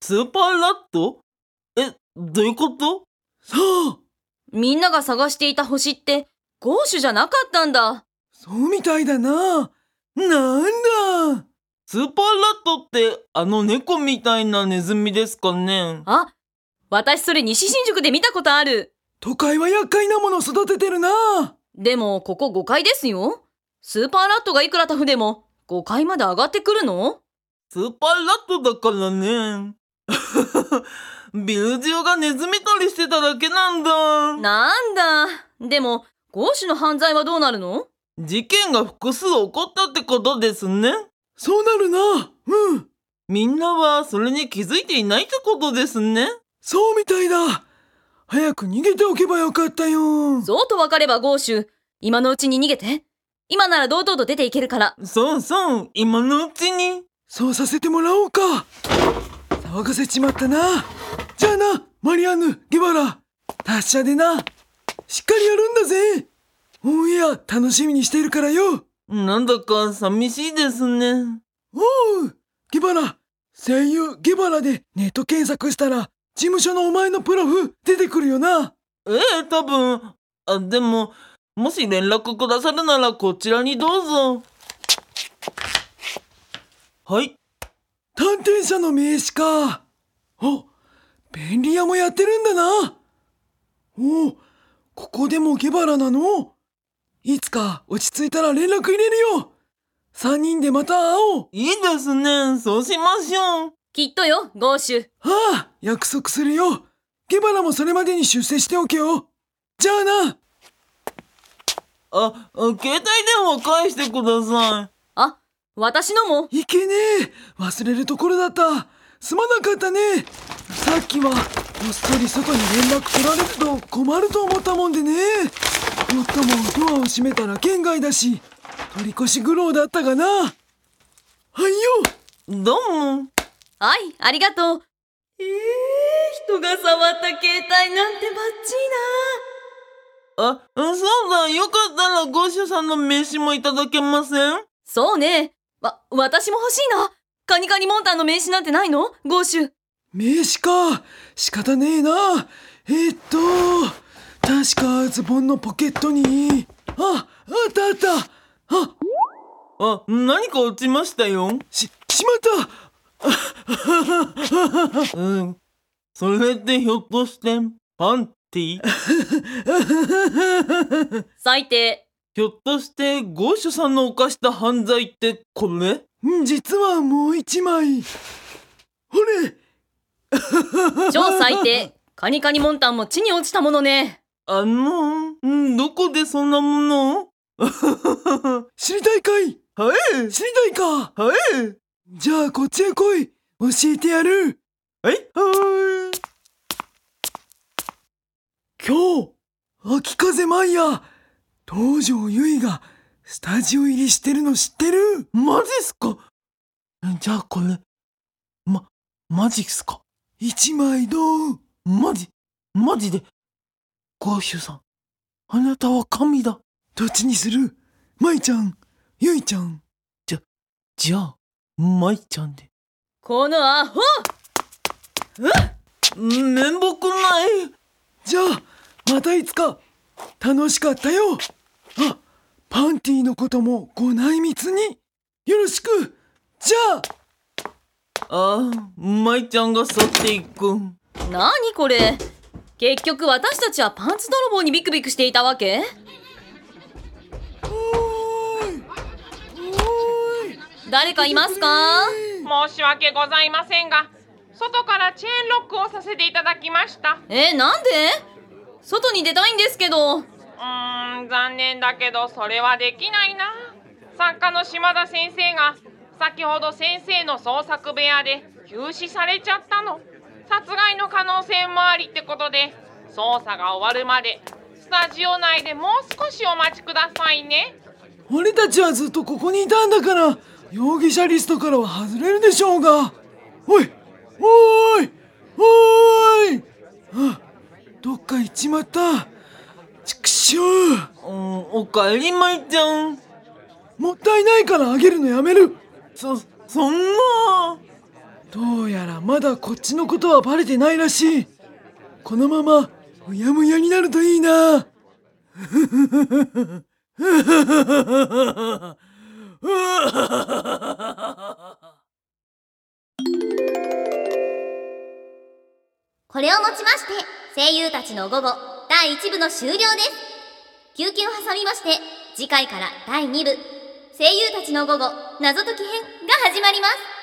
スーパーラット？どういうこと？ さあ、 みんなが探していた星ってゴーシュじゃなかったんだ。 そうみたいだな。なんだ。 スーパーラットって猫みたいなネズミですかね？ あ、私それ西新宿で見たことある。 都会は厄介なもの育ててるな。 でもここ5階ですよ。スーパーラットがいくらタフでも5階まで上がってくるの？ スーパーラットだからね。ビル中がネズミ捕りしてただけなんだ。 なんだ。でもゴーシュの犯罪はどうなるの？ 事件が複数起こったってことですね。 そうなるな。うん。 みんなはそれに気づいていないってことですね。 そうみたいだ。早く逃げておけばよかったよ。 そうとわかればゴーシュ、今のうちに逃げて。今なら堂々と出ていけるから。 そうそう、今のうちに。 そうさせてもらおうか。騒がせちまったな。じゃあな、マリアンヌ、ゲバラ。達者でな。しっかりやるんだぜ。オンエア楽しみにしているからよ。 なんだか寂しいですね。 おう、ゲバラ。声優ゲバラでネット検索したら、事務所のお前のプロフ出てくるよな。 多分。でも、もし連絡くださるならこちらにどうぞ。はい。 探偵社の名刺か。あ、便利屋もやってるんだな。おう、ここでもゲバラなの？いつか落ち着いたら連絡入れるよ。3人でまた会おう。 いいですね。そうしましょう。 きっとよ、ゴーシュ。 ああ、約束するよ。ゲバラもそれまでに出世しておけよ。じゃあな。 携帯電話返してください。 あ、私のも。 いけねえ。忘れるところだった。すまなかったね。さっきはこっそり外に連絡取られると困ると思ったもんでね。もっともドアを閉めたら圏外だし、取り越し苦労だったがな。はいよ。 どうも。 はい、ありがとう。人が触った携帯なんてバッチそうだ。よかったらゴーシュさんの名刺もいただけません？ そうね。私も欲しいな。カニカニモンタンの名刺なんてないの？ゴーシュ。 名刺か。仕方ねえな。確かズボンのポケットに。あったあった。 何か落ちましたよ。 しまった。 それってひょっとしてパンティ？ 最低。 ひょっとしてゴーシュさんの犯した犯罪ってこれ？ 実はもう一枚。ほれ。 超最低。カニカニモンタンも地に落ちたものね。 どこでそんなものを？ 知りたいかい？ はい。 知りたいか？ はい。 じゃあこっちへ来い。教えてやる。 はい。 今日、秋風マイヤ、東條ゆいがスタジオ入りしてるの知ってる？ マジっすか？じゃあこれ、マジっすか？ 一枚どう？ マジで、ゴーシュさん、あなたは神だ。 どっちにする？マイちゃん、ゆいちゃん。 じゃあ、マイちゃんで。 このアホ！ 面目ない。 じゃあ、またいつか。楽しかったよ。パンティのこともご内密に。よろしく。じゃあ。 マイちゃんが去っていく。 なにこれ？結局私たちはパンツ泥棒にビクビクしていたわけ？誰かいますか？ 申し訳ございませんが、外からチェーンロックをさせていただきました。 なんで？外に出たいんですけど。 残念だけどそれはできないな。作家の島田先生が先ほど先生の創作部屋で急死されちゃったの。殺害の可能性もありってことで、捜査が終わるまでスタジオ内でもう少しお待ちくださいね。 俺たちはずっとここにいたんだから、容疑者リストからは外れるでしょうが。おいどっか行っちまった。ちくしょう。 おかえりマイちゃん。 もったいないからあげるのやめる。 そんな。 どうやらまだこっちのことはバレてないらしい。このままうやむやになるといいな。 これをもちまして声優たちの午後第1部の終了です。休憩を挟みまして次回から第2部声優たちの午後謎解き編が始まります。